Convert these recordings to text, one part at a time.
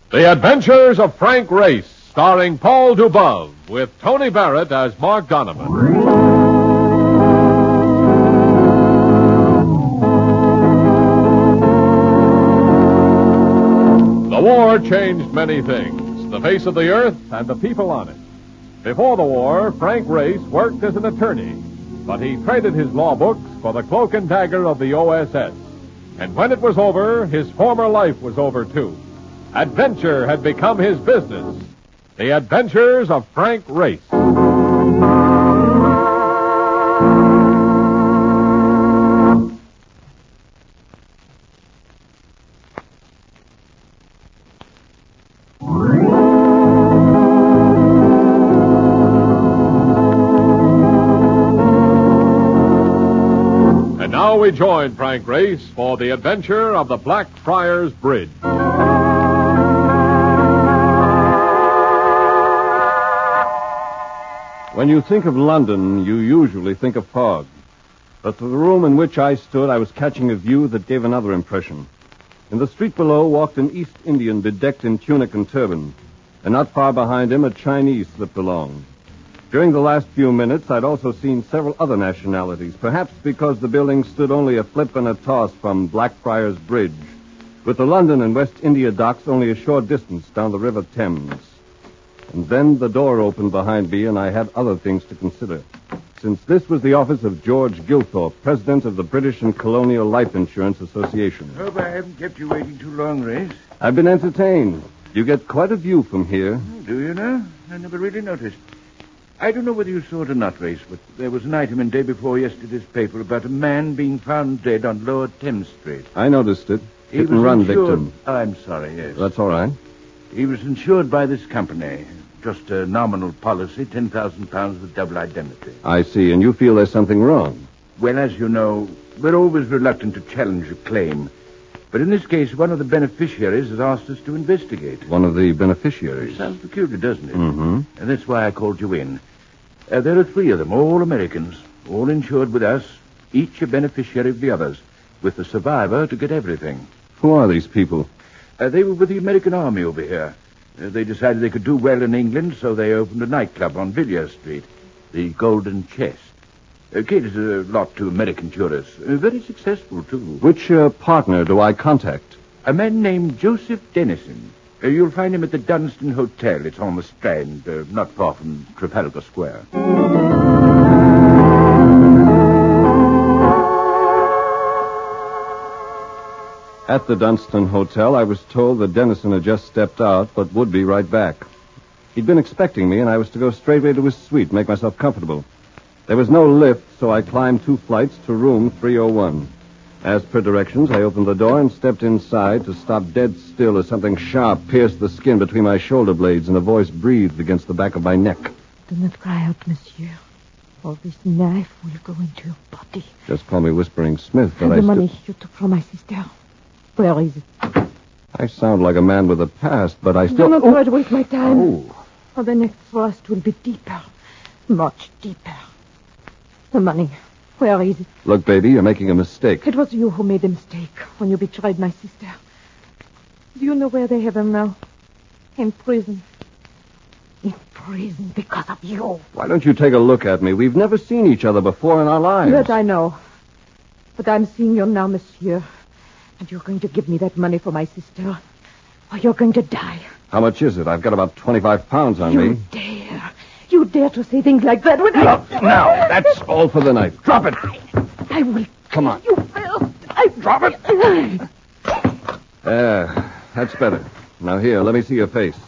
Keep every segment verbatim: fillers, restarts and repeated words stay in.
The Adventures of Frank Race, starring Paul Dubove, with Tony Barrett as Mark Donovan. The war changed many things, the face of the earth and the people on it. Before the war, Frank Race worked as an attorney, but he traded his law books for the cloak and dagger of the O S S. And when it was over, his former life was over, too. Adventure had become his business. The Adventures of Frank Race. And now we join Frank Race for the adventure of the Blackfriars Bridge. When you think of London, you usually think of fog. But from the room in which I stood, I was catching a view that gave another impression. In the street below walked an East Indian bedecked in tunic and turban, and not far behind him a Chinese slipped along. During the last few minutes, I'd also seen several other nationalities, perhaps because the building stood only a flip and a toss from Blackfriars Bridge, with the London and West India docks only a short distance down the River Thames. And then the door opened behind me, and I had other things to consider. Since this was the office of George Gilthorpe, president of the British and Colonial Life Insurance Association. Hope I haven't kept you waiting too long, Race. I've been entertained. You get quite a view from here. Do you know? I never really noticed. I don't know whether you saw it or not, Race, but there was an item in day before yesterday's paper about a man being found dead on Lower Thames Street. I noticed it. He Hit was and run insured... victim. Oh, I'm sorry, yes. That's all right. He was insured by this company. Just a nominal policy, ten thousand pounds with double indemnity. I see, and you feel there's something wrong. Well, as you know, we're always reluctant to challenge a claim. But in this case, one of the beneficiaries has asked us to investigate. One of the beneficiaries? Sounds peculiar, doesn't it? Mm-hmm. And that's why I called you in. Uh, there are three of them, all Americans, all insured with us, each a beneficiary of the others, with the survivor to get everything. Who are these people? Uh, they were with the American Army over here. Uh, they decided they could do well in England, so they opened a nightclub on Villiers Street, the Golden Chest. Uh, caters a lot to American tourists. Uh, very successful, too. Which uh, partner do I contact? A man named Joseph Dennison. Uh, you'll find him at the Dunstan Hotel. It's on the Strand, uh, not far from Trafalgar Square. At the Dunstan Hotel, I was told that Dennison had just stepped out, but would be right back. He'd been expecting me, and I was to go straightway to his suite, make myself comfortable. There was no lift, so I climbed two flights to room three oh one. As per directions, I opened the door and stepped inside to stop dead still as something sharp pierced the skin between my shoulder blades and a voice breathed against the back of my neck. Do not cry out, monsieur, or this knife will go into your body. Just call me Whispering Smith, but and I the sti- money you took from my sister. Where is it? I sound like a man with a past, but I still... Do not oh. try to waste my time. Oh. Or the next thrust will be deeper. Much deeper. The money. Where is it? Look, baby, you're making a mistake. It was you who made the mistake when you betrayed my sister. Do you know where they have him now? In prison. In prison because of you. Why don't you take a look at me? We've never seen each other before in our lives. That I know. But I'm seeing you now, monsieur. And you're going to give me that money for my sister, or you're going to die. How much is it? I've got about twenty-five pounds on you me. You dare. You dare to say things like that when Look, I... now, that's all for the night. Drop it. I will... Come on. You will... I... Drop it. There. That's better. Now, here, let me see your face.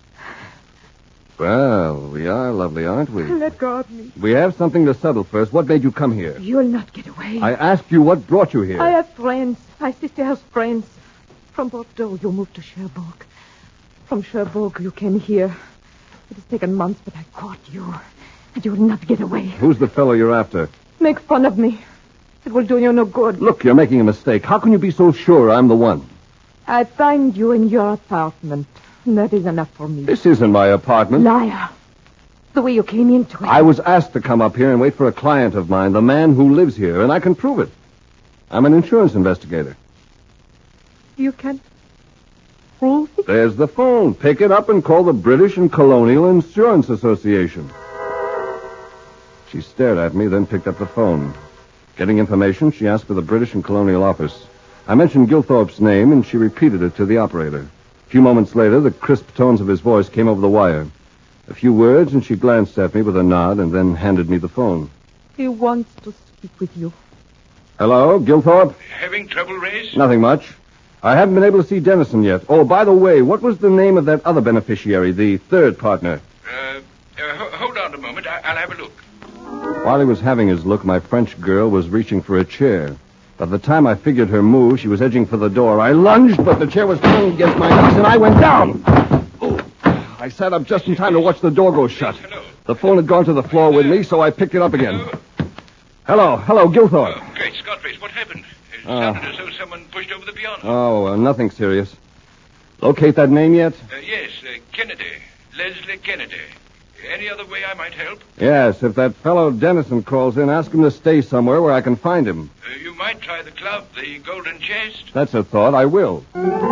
Well, we are lovely, aren't we? Let go of me. We have something to settle first. What made you come here? You'll not get away. I asked you what brought you here. I have friends. My sister has friends. From Bordeaux, you moved to Cherbourg. From Cherbourg, you came here. It has taken months, but I caught you. And you'll not get away. Who's the fellow you're after? Make fun of me. It will do you no good. Look, you're making a mistake. How can you be so sure I'm the one? I find you in your apartment. That is enough for me. This isn't my apartment. Liar. The way you came into it. I was asked to come up here and wait for a client of mine, the man who lives here, and I can prove it. I'm an insurance investigator. You can? cruelty? There's the phone. Pick it up and call the British and Colonial Insurance Association. She stared at me, then picked up the phone. Getting information, she asked for the British and Colonial office. I mentioned Gilthorpe's name, and she repeated it to the operator. A few moments later, the crisp tones of his voice came over the wire. A few words, and she glanced at me with a nod and then handed me the phone. He wants to speak with you. Hello, Gilthorpe? Having trouble, Race? Nothing much. I haven't been able to see Dennison yet. Oh, by the way, what was the name of that other beneficiary, the third partner? Uh, uh ho- hold on a moment. I- I'll have a look. While he was having his look, my French girl was reaching for a chair. By the time I figured her move, she was edging for the door. I lunged, but the chair was flung against my knees, and I went down. Oh. I sat up just in time to watch the door go shut. Hello. The phone had gone to the floor with me, so I picked it up again. Hello, hello, Gilthorpe. Oh, great Scott, Race. What happened? It Uh. sounded as though someone pushed over the piano. Oh, uh, nothing serious. Locate that name yet? Uh, yes, uh, Kennedy. Leslie Kennedy. Any other way I might help? Yes, if that fellow Dennison calls in, ask him to stay somewhere where I can find him. Uh, you might try the club, the Golden Chest. That's a thought. I will.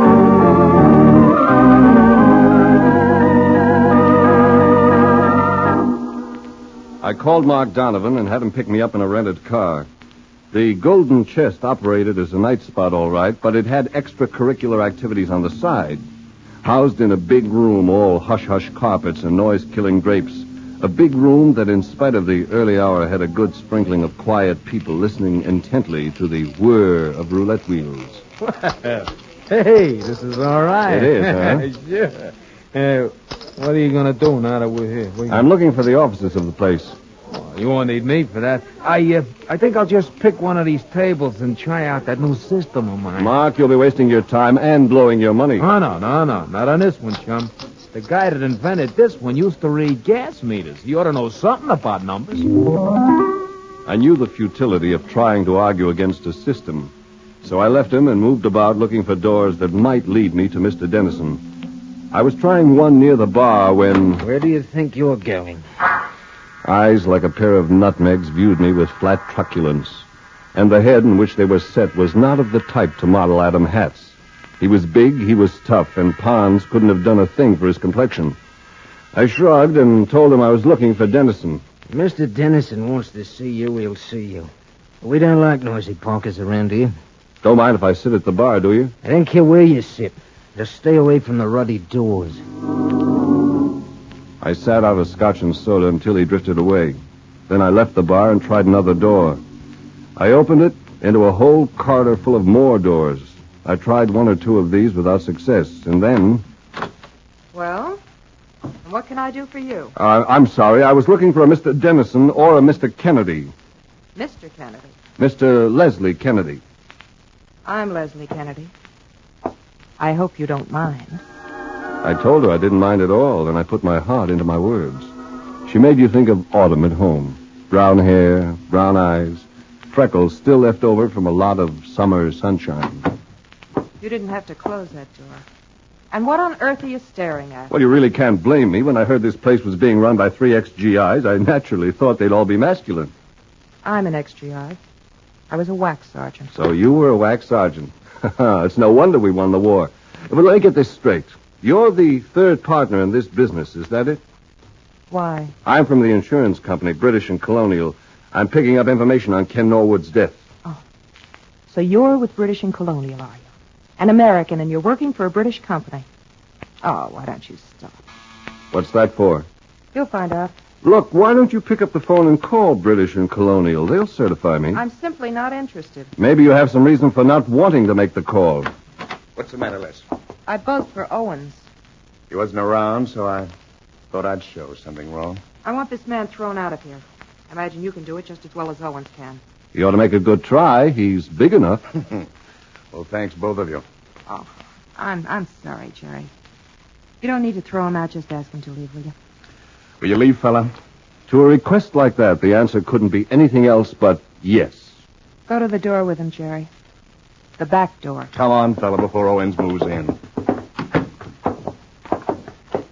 I called Mark Donovan and had him pick me up in a rented car. The Golden Chest operated as a night spot, all right, but it had extracurricular activities on the side. Housed in a big room, all hush-hush carpets and noise-killing drapes. A big room that, in spite of the early hour, had a good sprinkling of quiet people listening intently to the whir of roulette wheels. Hey, this is all right. It is, huh? Sure. Uh, what are you going to do now that we're here? What you- I'm looking for the offices of the place. Oh, you won't need me for that. I, uh, I think I'll just pick one of these tables and try out that new system of mine. Mark, you'll be wasting your time and blowing your money. Oh, no, no, no. Not on this one, chum. The guy that invented this one used to read gas meters. He ought to know something about numbers. I knew the futility of trying to argue against a system, so I left him and moved about looking for doors that might lead me to Mister Dennison. I was trying one near the bar when... Where do you think you're going? Eyes like a pair of nutmegs viewed me with flat truculence, and the head in which they were set was not of the type to model Adam Hat's. He was big, he was tough, and Pons couldn't have done a thing for his complexion. I shrugged and told him I was looking for Dennison. Mister Dennison wants to see you, he'll see you. We don't like noisy parkers around here. Don't mind if I sit at the bar, do you? I don't care where you sit. Just stay away from the ruddy doors. I sat out a scotch and soda until he drifted away. Then I left the bar and tried another door. I opened it into a whole corridor full of more doors. I tried one or two of these without success, and then... Well, and what can I do for you? Uh, I'm sorry, I was looking for a Mister Dennison or a Mister Kennedy. Mister Kennedy. Mister Leslie Kennedy. I'm Leslie Kennedy. I hope you don't mind. I told her I didn't mind at all, and I put my heart into my words. She made you think of autumn at home. Brown hair, brown eyes, freckles still left over from a lot of summer sunshine. You didn't have to close that door. And what on earth are you staring at? Well, you really can't blame me. When I heard this place was being run by three ex G Is, I naturally thought they'd all be masculine. I'm an ex G I. I was a wax sergeant. So you were a wax sergeant. It's no wonder we won the war. But let me get this straight. You're the third partner in this business, is that it? Why? I'm from the insurance company, British and Colonial. I'm picking up information on Ken Norwood's death. Oh. So you're with British and Colonial, are you? An American, and you're working for a British company. Oh, why don't you stop? What's that for? You'll find out. Look, why don't you pick up the phone and call British and Colonial? They'll certify me. I'm simply not interested. Maybe you have some reason for not wanting to make the call. What's the matter, Les? I buzzed for Owens. He wasn't around, so I thought I'd show something wrong. I want this man thrown out of here. I imagine you can do it just as well as Owens can. You ought to make a good try. He's big enough. Well, thanks, both of you. Oh, I'm I'm sorry, Jerry. You don't need to throw him out. Just ask him to leave, will you? Will you leave, fella? To a request like that, the answer couldn't be anything else but yes. Go to the door with him, Jerry. The back door. Come on, fella, before Owens moves in.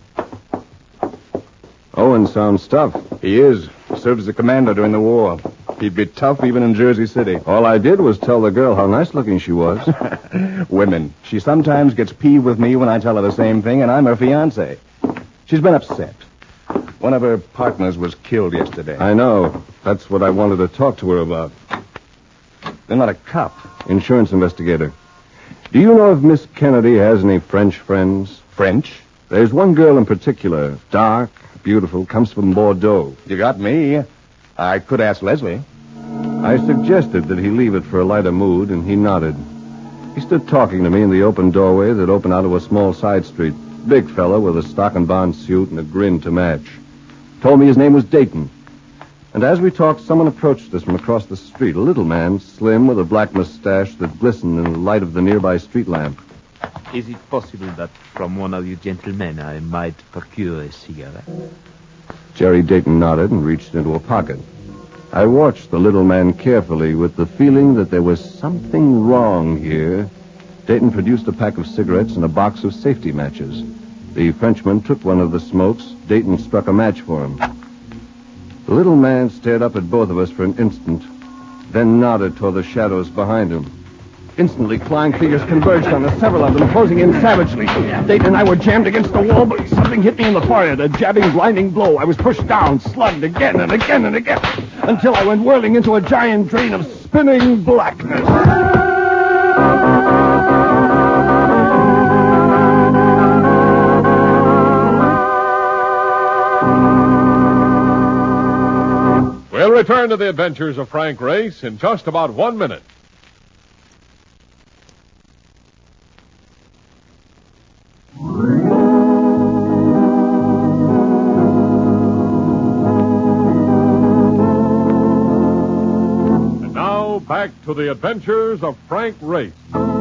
Owen sounds tough. He is. Served as a commander during the war. He'd be tough even in Jersey City. All I did was tell the girl how nice looking she was. Women. She sometimes gets peeved with me when I tell her the same thing, and I'm her fiancé. She's been upset. One of her partners was killed yesterday. I know. That's what I wanted to talk to her about. They're not a cop. Insurance investigator. Do you know if Miss Kennedy has any French friends? French? There's one girl in particular, dark, beautiful, comes from Bordeaux. You got me. I could ask Leslie. I suggested that he leave it for a lighter mood, and he nodded. He stood talking to me in the open doorway that opened out of a small side street. Big fellow with a stock and bond suit and a grin to match. Told me his name was Dayton. And as we talked, someone approached us from across the street. A little man, slim, with a black mustache that glistened in the light of the nearby street lamp. Is it possible that from one of you gentlemen I might procure a cigarette? Jerry Dayton nodded and reached into a pocket. I watched the little man carefully with the feeling that there was something wrong here. Dayton produced a pack of cigarettes and a box of safety matches. The Frenchman took one of the smokes. Dayton struck a match for him. The little man stared up at both of us for an instant, then nodded toward the shadows behind him. Instantly, clawing figures converged on us, several of them closing in savagely. Dayton and I were jammed against the wall, but something hit me in the forehead, a jabbing, blinding blow. I was pushed down, slugged again and again and again, until I went whirling into a giant drain of spinning blackness. We'll return to the adventures of Frank Race in just about one minute. And now, back to the adventures of Frank Race.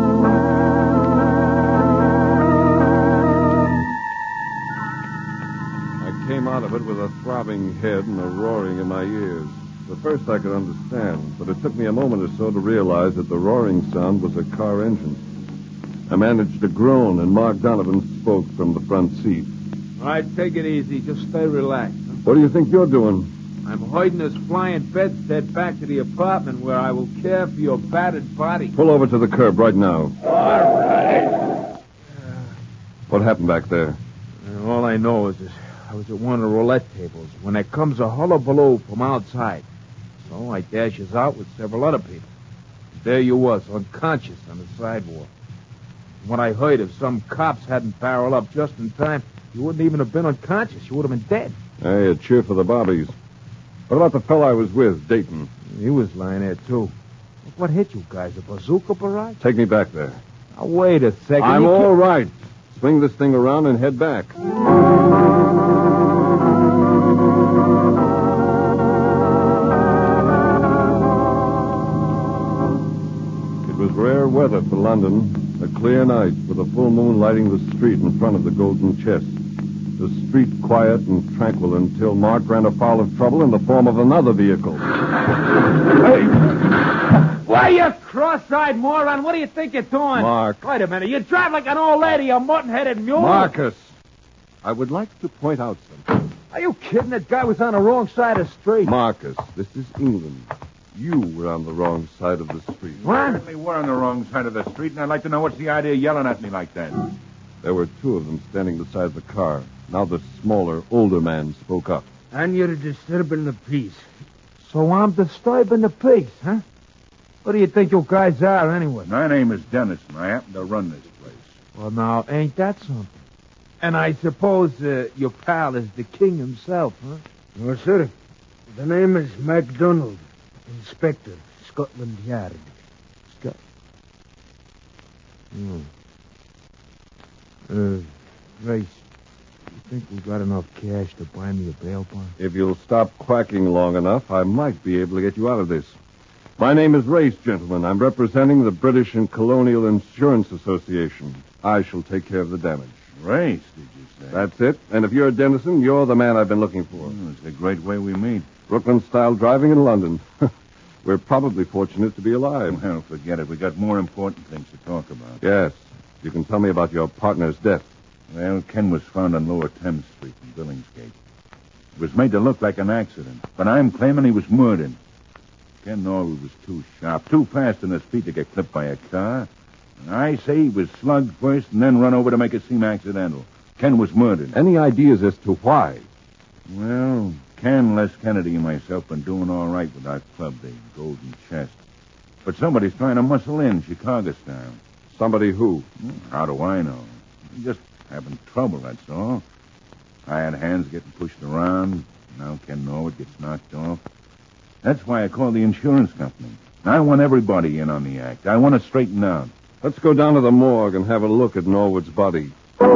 I came out of it with a throbbing head and a roaring in my ears. At first I could understand, but it took me a moment or so to realize that the roaring sound was a car engine. I managed to groan, and Mark Donovan spoke from the front seat. All right, take it easy. Just stay relaxed. Huh? What do you think you're doing? I'm holding this flying bedstead back to the apartment where I will care for your battered body. Pull over to the curb right now. All right. What happened back there? Uh, all I know is this. I was at one of the roulette tables when there comes a hullabaloo from outside. So I dashes out with several other people. There you was, unconscious on the sidewalk. And what I heard, if some cops hadn't barreled up just in time, you wouldn't even have been unconscious. You would have been dead. Hey, a cheer for the bobbies. What about the fellow I was with, Dayton? He was lying there, too. What hit you guys, a bazooka barrage? Take me back there. Now, wait a second. I'm You all can't- right. Swing this thing around and head back. It was rare weather for London. A clear night with a full moon lighting the street in front of the Golden Chest. The street quiet and tranquil until Mark ran afoul of trouble in the form of another vehicle. Hey! Why, you cross-eyed moron? What do you think you're doing? Mark. Wait a minute. You drive like an old lady, a mutton-headed mule. Marcus, I would like to point out something. Are you kidding? That guy was on the wrong side of the street. Marcus, this is England. You were on the wrong side of the street. What? Certainly we're on the wrong side of the street, and I'd like to know what's the idea of yelling at me like that. There were two of them standing beside the car. Now the smaller, older man spoke up. And you're disturbing the peace. So I'm disturbing the peace, huh? What do you think you guys are, anyway? My name is Dennis, and I happen to run this place. Well, now, ain't that something? And I suppose uh, your pal is the king himself, huh? No, sir. The name is MacDonald, Inspector, Scotland Yard. Scott. Hmm. Uh, Race, you think we got enough cash to buy me a bail bond? If you'll stop quacking long enough, I might be able to get you out of this. My name is Race, gentlemen. I'm representing the British and Colonial Insurance Association. I shall take care of the damage. Race, did you say? That's it. And if you're Dennison, you're the man I've been looking for. Oh, it's a great way we meet. Brooklyn-style driving in London. We're probably fortunate to be alive. Well, forget it. We got more important things to talk about. Yes. You can tell me about your partner's death. Well, Ken was found on Lower Thames Street in Billingsgate. It was made to look like an accident, but I'm claiming he was murdered. Ken Norwood was too sharp, too fast on his feet to get clipped by a car. And I say he was slugged first and then run over to make it seem accidental. Ken was murdered. Any ideas as to why? Well, Ken, Les Kennedy, and myself been doing all right with our club, the Golden Chest. But somebody's trying to muscle in Chicago style. Somebody who? How do I know? Just having trouble, that's all. Hired hands getting pushed around. Now Ken Norwood gets knocked off. That's why I called the insurance company. I want everybody in on the act. I want it straightened out. Let's go down to the morgue and have a look at Norwood's body.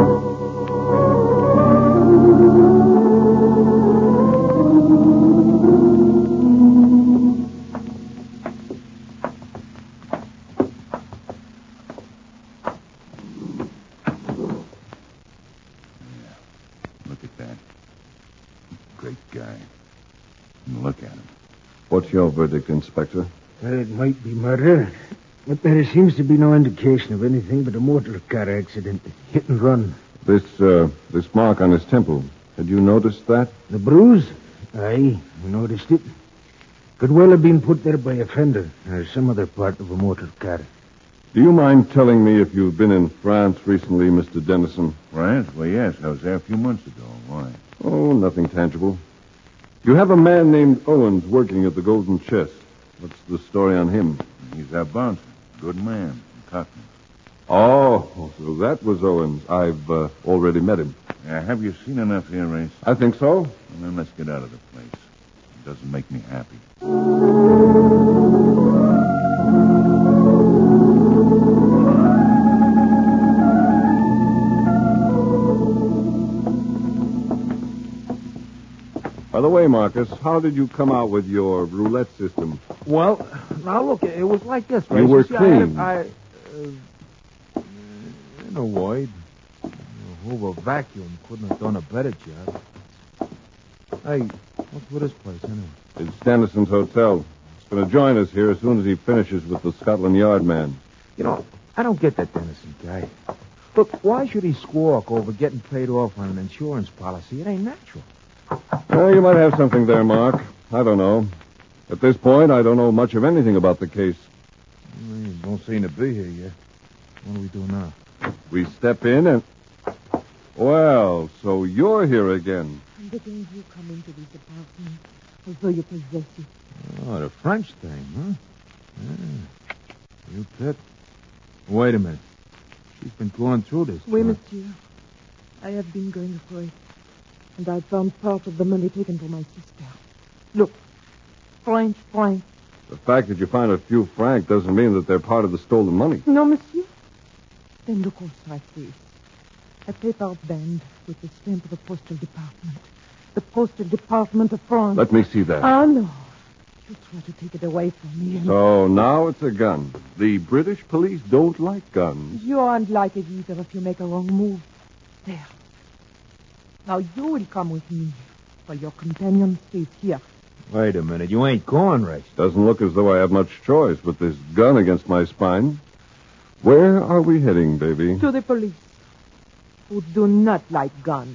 Look at that. Great guy. And look at him. What's your verdict, Inspector? Well, it might be murder, but there seems to be no indication of anything but a motor car accident. Hit and run. This, uh, this mark on his temple. Had you noticed that? The bruise? Aye, I noticed it. Could well have been put there by a fender or some other part of a motor car. Do you mind telling me if you've been in France recently, Mister Dennison? France? Well, yes. I was there a few months ago. Why? Oh, nothing tangible. You have a man named Owens working at the Golden Chest. What's the story on him? He's our bouncer. Good man. Cockney. Oh, so that was Owens. I've uh, already met him. Uh, have you seen enough here, Race? I think so. Well, then let's get out of the place. It doesn't make me happy. By the way, Marcus, how did you come out with your roulette system? Well, now look, it was like this, right? You were see, I had clean. a- I, uh, in a word, a Hoover vacuum couldn't have done a better job. Hey, what's with this place, anyway? It's Dennison's hotel. He's going to join us here as soon as he finishes with the Scotland Yard man. You know, I don't get that Dennison guy. Look, why should he squawk over getting paid off on an insurance policy? It ain't natural. Well, you might have something there, Mark. I don't know. At this point, I don't know much of anything about the case. Well, you don't seem to be here yet. What do we do now? We step in and... Well, so you're here again. I'm begging you come into this apartment, although you possess it. Oh, the French thing, huh? Yeah. You pet. Wait a minute. She's been going through this. Oui, huh? monsieur. I have been going through it. And I found part of the money taken from my sister. Look. French francs. The fact that you find a few francs doesn't mean that they're part of the stolen money. No, monsieur. Then look also at this. A paper band with the stamp of the postal department. The postal department of France. Let me see that. Ah, no. You try to take it away from me. And So now it's a gun. The British police don't like guns. you aren't like it either if you make a wrong move. There. Now you will come with me, while your companion stays here. Wait a minute. You ain't going, Race. Doesn't look as though I have much choice with this gun against my spine. Where are we heading, baby? To the police, who do not like guns.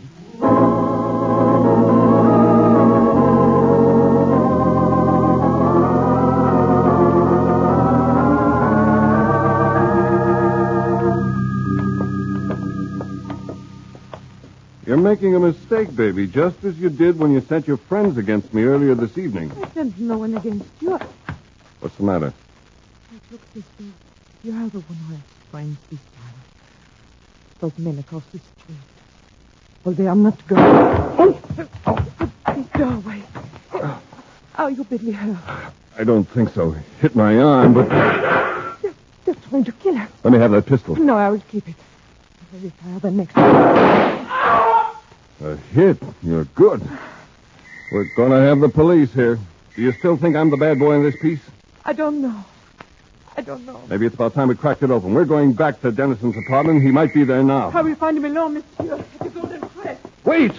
You're making a mistake, baby, just as you did when you sent your friends against me earlier this evening. I sent no one against you. What's the matter? Look, sister, you are the one who has friends this time. Those men across the street. Well, they are not going. Oh, oh, this doorway. Are you badly hurt? I don't think so. Hit my arm, but... They're, they're trying to kill us. Let me have that pistol. No, I will keep it. I will fire the next one. A hit. You're good. We're going to have the police here. Do you still think I'm the bad boy in this piece? I don't know. I don't know. Maybe it's about time we cracked it open. We're going back to Dennison's apartment. He might be there now. I will find him alone, monsieur. At the Golden Crest. Wait!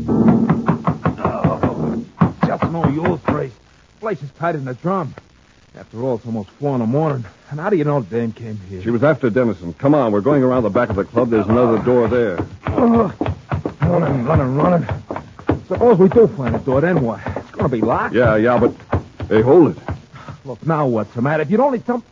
Just no use, Race. Place is tight in the drum. After all, it's almost four in the morning. And how do you know the dame came here? She was after Dennison. Come on, we're going around the back of the club. There's another door there. Oh, running, running, running. Suppose we do find a door, then what? It's going to be locked. Yeah, yeah, but... Hey, hold it. Look, now what's the matter? If you'd only tell...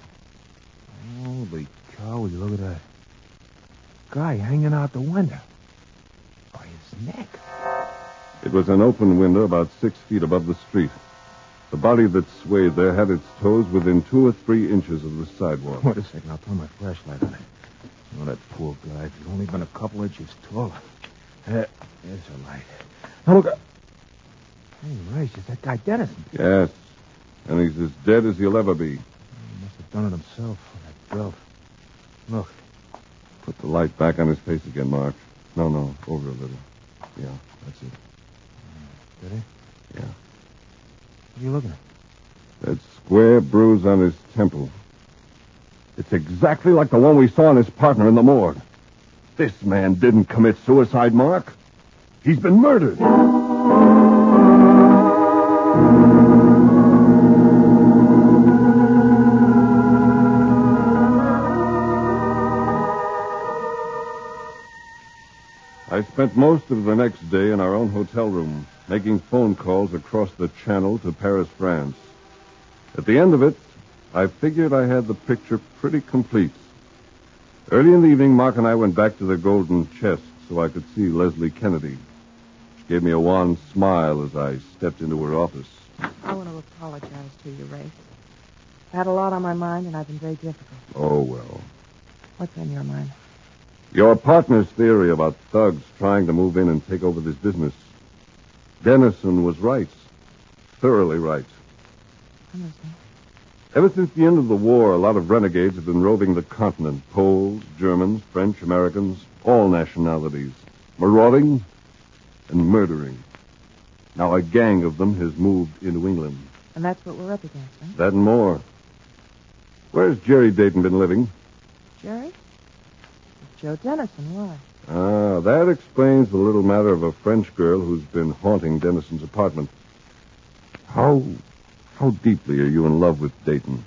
Holy cow, look at that. Guy hanging out the window. By his neck. It was an open window about six feet above the street. The body that swayed there had its toes within two or three inches of the sidewalk. Wait a second, I'll turn my flashlight on it. Oh, that poor guy. If he'd only been a couple inches taller. There, there's a light. Now look. Hey, Rice, is that guy Dennison? Yes, and he's as dead as he'll ever be. He must have done it himself on that belt. Look. Put the light back on his face again, Mark. No, no, over a little. Yeah, that's it. Did he? Yeah. What are you looking at? That square bruise on his temple. It's exactly like the one we saw on his partner in the morgue. This man didn't commit suicide, Mark. He's been murdered. I spent most of the next day in our own hotel room, making phone calls across the channel to Paris, France. At the end of it, I figured I had the picture pretty complete. Early in the evening, Mark and I went back to the Golden Chest so I could see Leslie Kennedy. She gave me a wan smile as I stepped into her office. I want to apologize to you, Ray. I had a lot on my mind, and I've been very difficult. Oh, well. What's on your mind? Your partner's theory about thugs trying to move in and take over this business. Dennison was right. Thoroughly right. Understand? Ever since the end of the war, a lot of renegades have been roving the continent. Poles, Germans, French, Americans, all nationalities. Marauding and murdering. Now a gang of them has moved into England. And that's what we're up against, huh? That and more. Where's Jerry Dayton been living? Jerry? Joe Dennison, why? Ah, that explains the little matter of a French girl who's been haunting Dennison's apartment. How... how deeply are you in love with Dayton?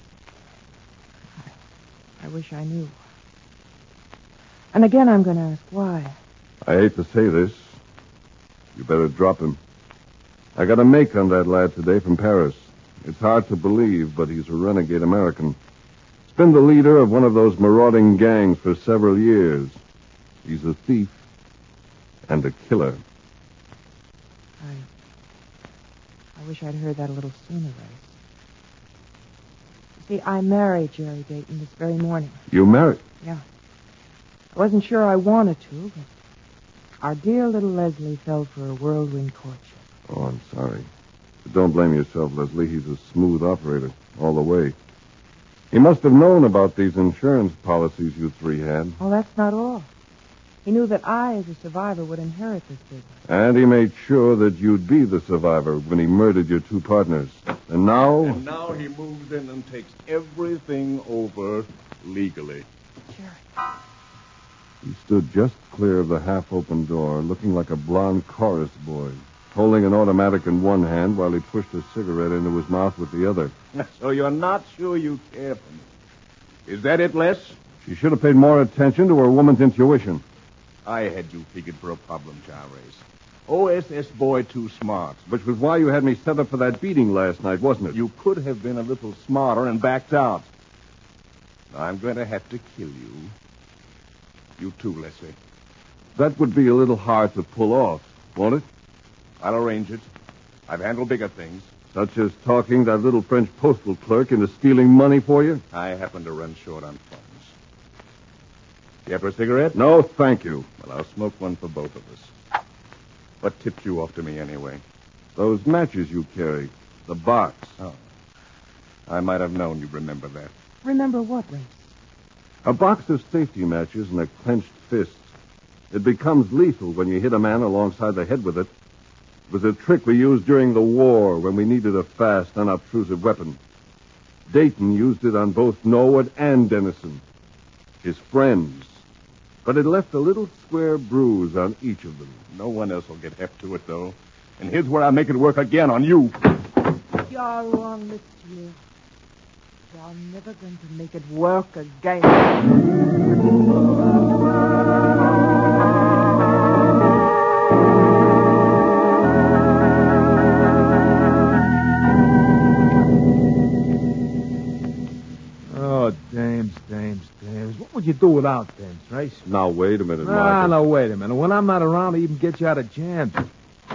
I, I wish I knew. And again, I'm going to ask why. I hate to say this. You better drop him. I got a make on that lad today from Paris. It's hard to believe, but he's a renegade American. He's been the leader of one of those marauding gangs for several years. He's a thief and a killer. I I wish I'd heard that a little sooner, Race. You see, I married Jerry Dayton this very morning. You married? Yeah. I wasn't sure I wanted to, but our dear little Leslie fell for a whirlwind courtship. Oh, I'm sorry. But don't blame yourself, Leslie. He's a smooth operator all the way. He must have known about these insurance policies you three had. Oh, that's not all. He knew that I, as a survivor, would inherit this business. And he made sure that you'd be the survivor when he murdered your two partners. And now... And now he moves in and takes everything over legally. Jerry. He stood just clear of the half-open door, looking like a blonde chorus boy, holding an automatic in one hand while he pushed a cigarette into his mouth with the other. So you're not sure you care for me. Is that it, Les? She should have paid more attention to her woman's intuition. I had you figured for a problem, Chavez. O S S boy too smart. Which was why you had me set up for that beating last night, wasn't it? You could have been a little smarter and backed out. Now, I'm going to have to kill you. You too, Leslie. That would be a little hard to pull off, won't it? I'll arrange it. I've handled bigger things. Such as talking that little French postal clerk into stealing money for you? I happen to run short on funds. You ever a cigarette? No, thank you. Well, I'll smoke one for both of us. What tipped you off to me anyway? Those matches you carry. The box. Oh. I might have known you'd remember that. Remember what, Race? A box of safety matches and a clenched fist. It becomes lethal when you hit a man alongside the head with it. It was a trick we used during the war when we needed a fast, unobtrusive weapon. Dayton used it on both Norwood and Dennison, his friends. But it left a little square bruise on each of them. No one else will get heft to it, though. And here's where I make it work again on you. You're wrong, monsieur. You're never going to make it work again. Oh, dames, dames, dames. What would you do without dames, Race? Now, wait a minute, Ah, Marcus. no, wait a minute. When I'm not around, I even get you out of jams. He's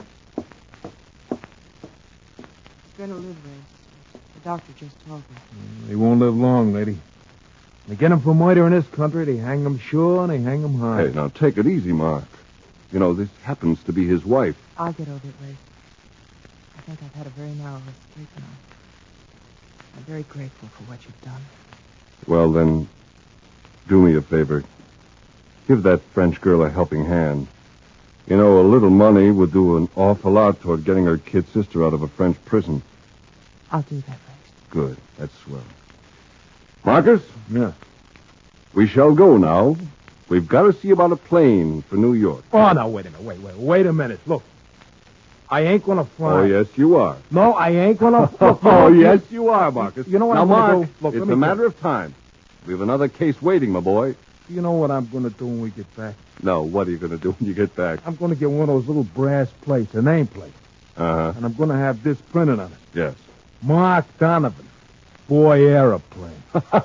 going to live, Ray. The doctor just told me. He won't live long, lady. They get him for murder in this country, they hang him sure and they hang him hard. Hey, now, take it easy, Mark. You know, this happens to be his wife. I'll get over it, Ray. I think I've had a very narrow escape now. I'm very grateful for what you've done. Well, then, do me a favor. Give that French girl a helping hand. You know, a little money would do an awful lot toward getting her kid sister out of a French prison. I'll do that, Ray. Good. That's swell. Marcus, Yeah. we shall go now. We've got to see about a plane for New York. Oh, no, wait a minute. Wait, wait, wait a minute. Look. I ain't going to fly. Oh, yes, you are. No, I ain't going to... Oh, yes, you are, Marcus. You know what now, I'm gonna Mark, do? Look, let it's me a matter tell- of time. We have another case waiting, my boy. You know what I'm going to do when we get back? No, what are you going to do when you get back? I'm going to get one of those little brass plates, a nameplate, Uh-huh. and I'm going to have this printed on it. Yes. Mark Donovan, boy aeroplane.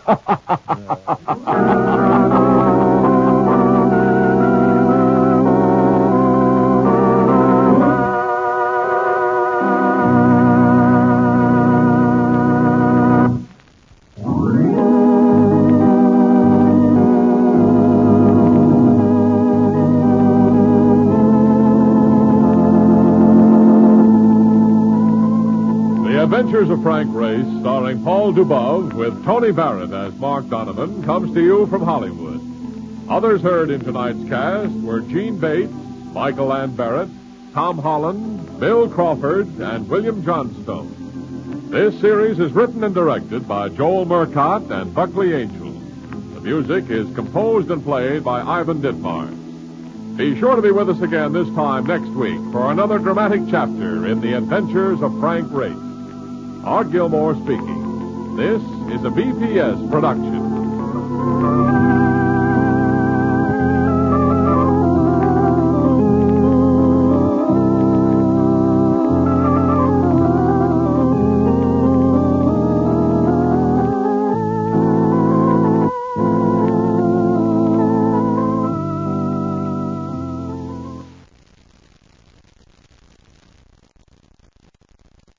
The Adventures of Frank Race, starring Paul Dubov with Tony Barrett as Mark Donovan, comes to you from Hollywood. Others heard in tonight's cast were Gene Bates, Michael Ann Barrett, Tom Holland, Bill Crawford, and William Johnstone. This series is written and directed by Joel Murcott and Buckley Angel. The music is composed and played by Ivan Ditmars. Be sure to be with us again this time next week for another dramatic chapter in the Adventures of Frank Race. Art Gilmore speaking. This is a B P S production.